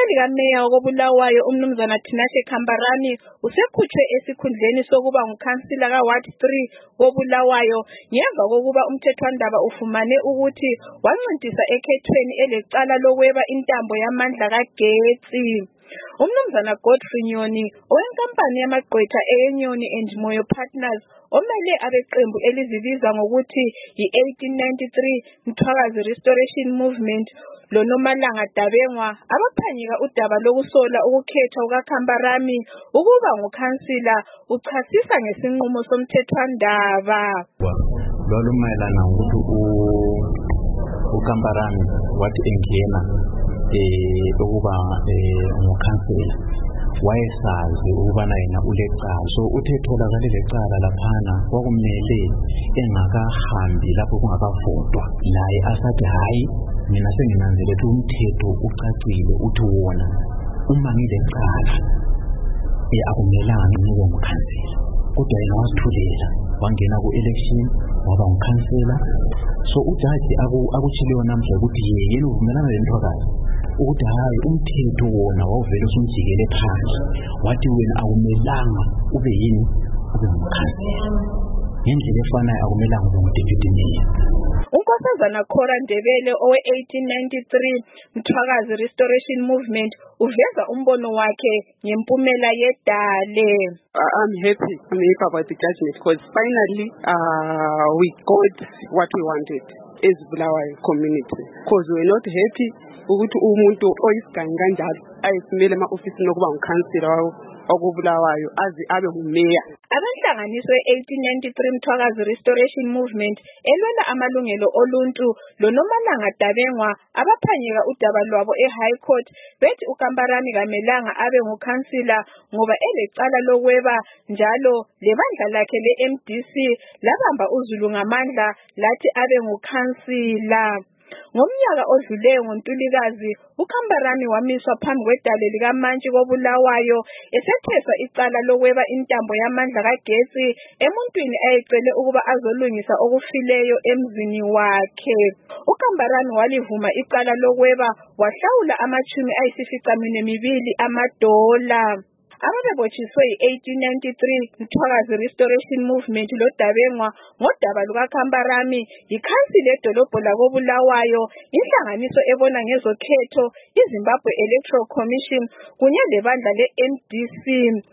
Umongameli kaMeya koBulawayo uMnumzana Tinashe Kambarani usekhutshwe esikhundleni sokuba ngukhansila kaWard 3 koBulawayo ngemva kokuba umthethwandaba ufumane ukuthi wancintisa ekhethweni elecala lokweba intambo yamandla kagetsi. uMnumzana Godfrey Nyoni owenkampani yamagqwetha eNyoni and Moyo Partners omele abeqembu elizibiza ngokuthi yi-1893 Mthwakazi Restoration Movement loNomalanga Dabengwa abaphanyeka udaba lokusola ukukhethwa kukaKhambarami ukuba ngukhansila uchasisa ngesinqumo somthethwandaba. Lwalumayelana ukuthi uKhambarami wathi engena ukuba ngukhansila wayesazi ukubana yena ulecala, so uthe tholakale lecala laphana kwakumele engakahambi lapho kungakavotwa laye asathi hayi mina senginanzele ukuthi umthetho ucacile uthi wona uma ngilecala akumelanga ngibe ngukhansila, kodwa yena wasithulela wangena ku-election waba ngukhansila. So ujaji akutshileyo namhla ukuthi yena uvumelana leNtwakazi ukuthi hayi umthetho wona wawuvele usumjikele phansi wathi wena akumelanga ube yini ube ngukhansila, ngendlela efanayo akumelanga ube ngudeputy mayor. uNkosazana Cora Ndebele owe-1893 Mthwakazi Restoration Movement uveza umbono wakhe ngempumela yedale. I'm happy about the judgment because finally we got what we wanted as Bulawayo community, because we're not happy ukuthi umuntu oyisigangi kanjalo ayisimele ema-ofisini okuba ngukhansila okubulawayo aze abe ngumeya. Abanhlanganiso 1893 Mthwakazi Restoration Movement elwela amalungelo oluntu loNomalanga Dabengwa abaphanyeka udaba lwabo eHigh Court bethi uKhambarami kamelanga abe ngukhansila ngoba elecala lokweba, njalo lebandla lakhe le-MDC labamba uZulu ngamandla lathi abe ngukhansila. Ngomnyaka odluleyo ngoNtulikazi uKhambarami wamiswa phambi kwedale likaMantshi koBulawayo esetheswa icala lokweba intambo yamandla kagetsi emuntwini ayecele ukuba azolungisa okufileyo emzini wakhe. uKhambarami walivuma icala lokweba wahlawula $250 amadola. Ababebotshiswe yi-1893 Mthwakazi Restoration Movement loDabengwa ngodaba lukaKhambarami yikhansila edolobho lakoBulawayo, inhlanganiso ebona ngezokhetho iZimbabwe Electoral Commission kunye lebandla le-MDC.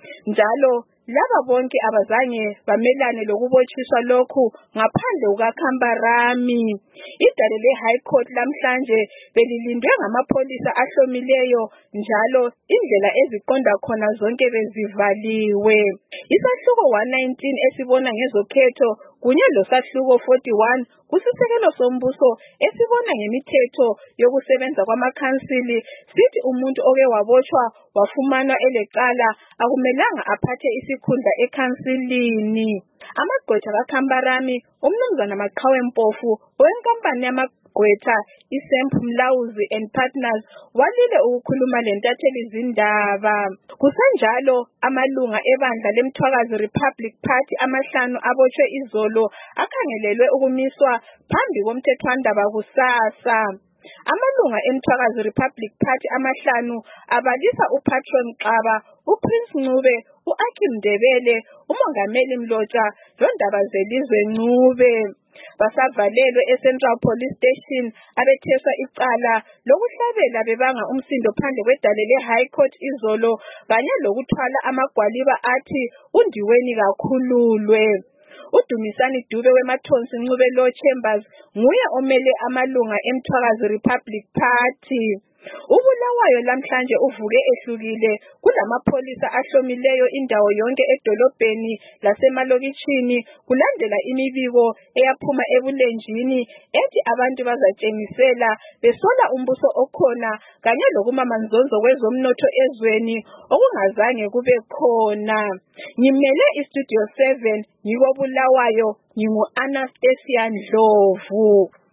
Njalo laba bonke abazange bamelane lokubotshiswa lokhu ngaphandle kukaKhambarami. Idale le-High Court lamhlanje belilindwe ngamapholisa ahlomileyo, njalo indlela eziqonda khona zonke bezivaliwe. Isahluko 119 esibona ngezokhetho kunye losahluko 41 kusisekelo sombuso esibona ngemithetho yokusebenza kwamakhansili sithi umuntu oke wabotshwa wafumanwa elecala akumelanga aphathe isikhundla ekhansilini. Amagqwetha kaKhambarami uMnumzana Maqhawe Mpofu owenkampani yamagqwetha iSemp Mlawuzi and Partners walile ukukhuluma lentatheli zindaba. Kusenjalo amalunga ebandla leMthwakazi Republic Party amahlanu abotshwe izolo akhangelelwe ukumiswa phambi komthethwandaba kusasa. Amalunga eMthwakazi Republic Party amahlanu abalisa uPatron Xaba, uPrince Ncube, uAkim Ndebele, uMongameli Mlotshwa loNdaba Zelizwe Ncube. Basavalelwe eCentral Police Station abetheswa icala lokuhlabela bebanga umsindo phandle kwedale le-High Court izolo kanye lokuthwala amagwaliba athi undiweni kakhululwe. uDumisani Dube weMathonsi Ncube Law Chambers nguye omele amalunga eMthwakazi Republic Party. uBulawayo lamhlanje uvuke ehlukile kulamapholisa ahlomileyo indawo yonke edolobheni lasemalokitshini kulandela imibiko eyaphuma ebulenjini ethi abantu bazatshengisela besola umbuso okhona kanye lokumamanzonzo kwezomnotho ezweni okungazange kube khona. Ngimele iStudio 7 ngikoBulawayo, ngingu-Anastasia Ndlovu.